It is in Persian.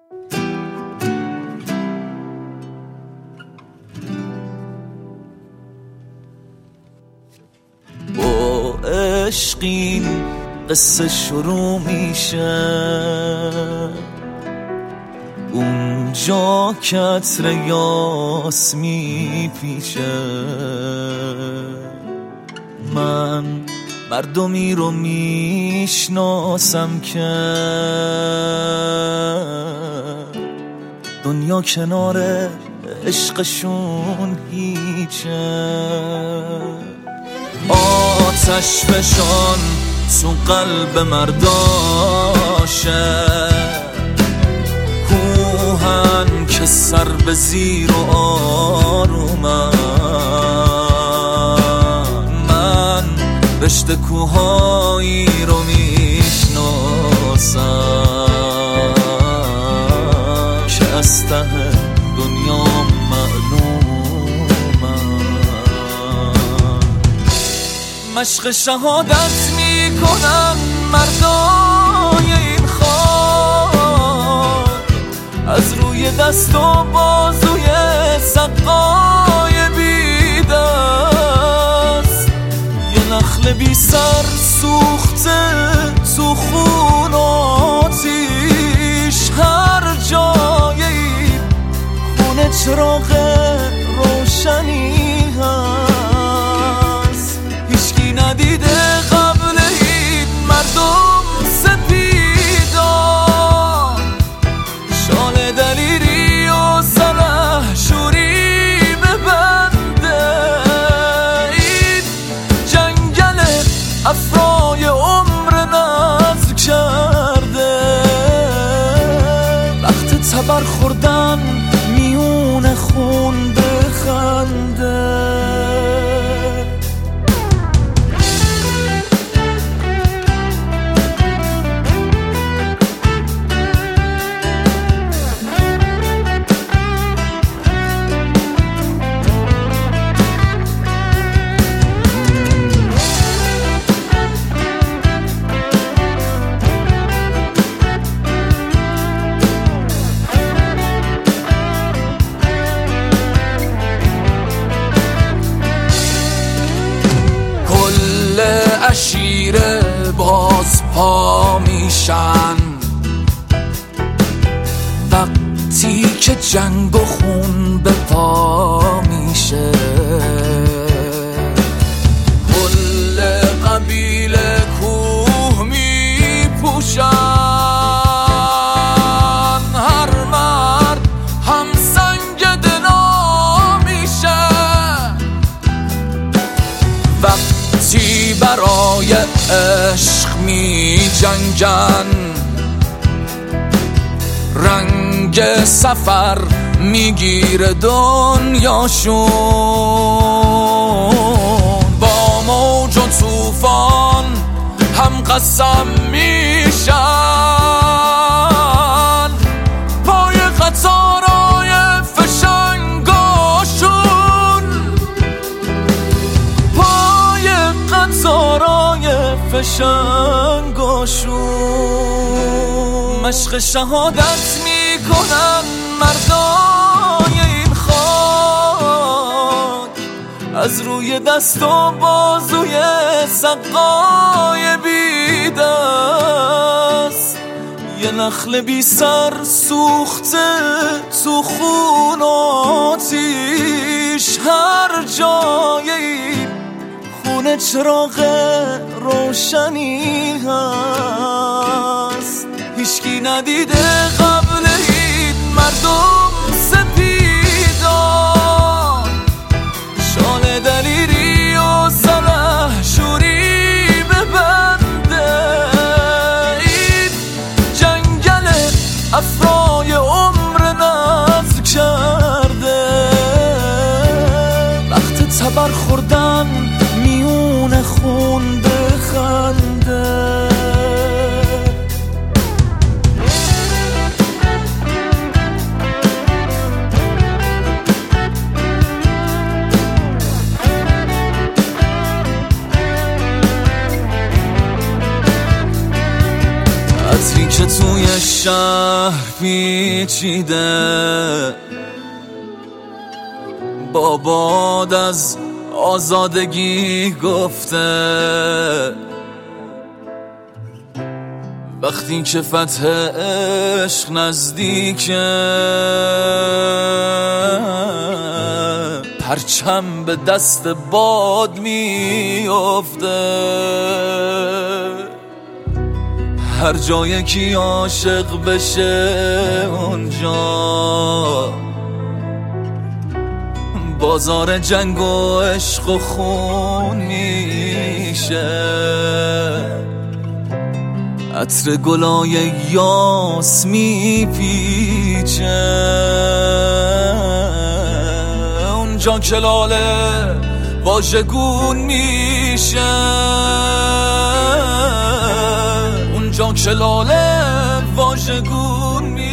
عشقین قصه شروع میشه اونجا که عطر یاس میپیچه. من مردمی رو میشناسم که دنیا کنار عشقشون هیچه. آتش فشان تو قلب مرداشه، کوهن که سر به زیر و آرومن. من رشته کوهایی رو میشناسم که از ته دنیا مشق شهادت میکنن مردای این خاک، از روی دست و بازوی سقای بیدست. یه نخل بی سر سوخته تو خون و آتیش، هر جای این خونه چراغ روشنی هست. هیچکی ندیده قبل این مردم سپیدان، شال دلیری و سلحشوری ببنده. این جنگل افرای عمر نذر کرده، وقت تبر خوردن میون خون بخنده. عشیره باز پا میشن وقتی که جنگ و خون به پا میشه. کل قبیله کوه میپوشن، هر مرد هم سنگ دنا میشه. وقتی برای عشق می جنگن، رنگ سفر میگیره دنیاشون. با موج و طوفان هم قسم میشن، پای قطارای فشنگاشون، پای قطارای فشنگاشون. مشق شهادت میکنن مردای این خاک، از روی دست و بازوی سقای بیدست. یه نخل بی سر سوخته تو خون و آتیش، هر جای این خونه چراغ روشنی هست. هیچکی ندیده قبل این مردم سپیدان، شال دلیری و سلحشوری ببنده. این جنگل افرای عمر نذر کرده، وقت تبر خوردن میون خون بخنده. عطری که توی شهر پیچیده با باد از آزادگی گفته وقتی که فتح عشق نزدیکه پرچم به دست باد میافته هر جایی که عاشق بشه اونجا بازار جنگ و عشق و خون میشه عطر گلای یاس میپیچه اونجا که لاله واژگون میشه اونجا که لاله واژگون میشه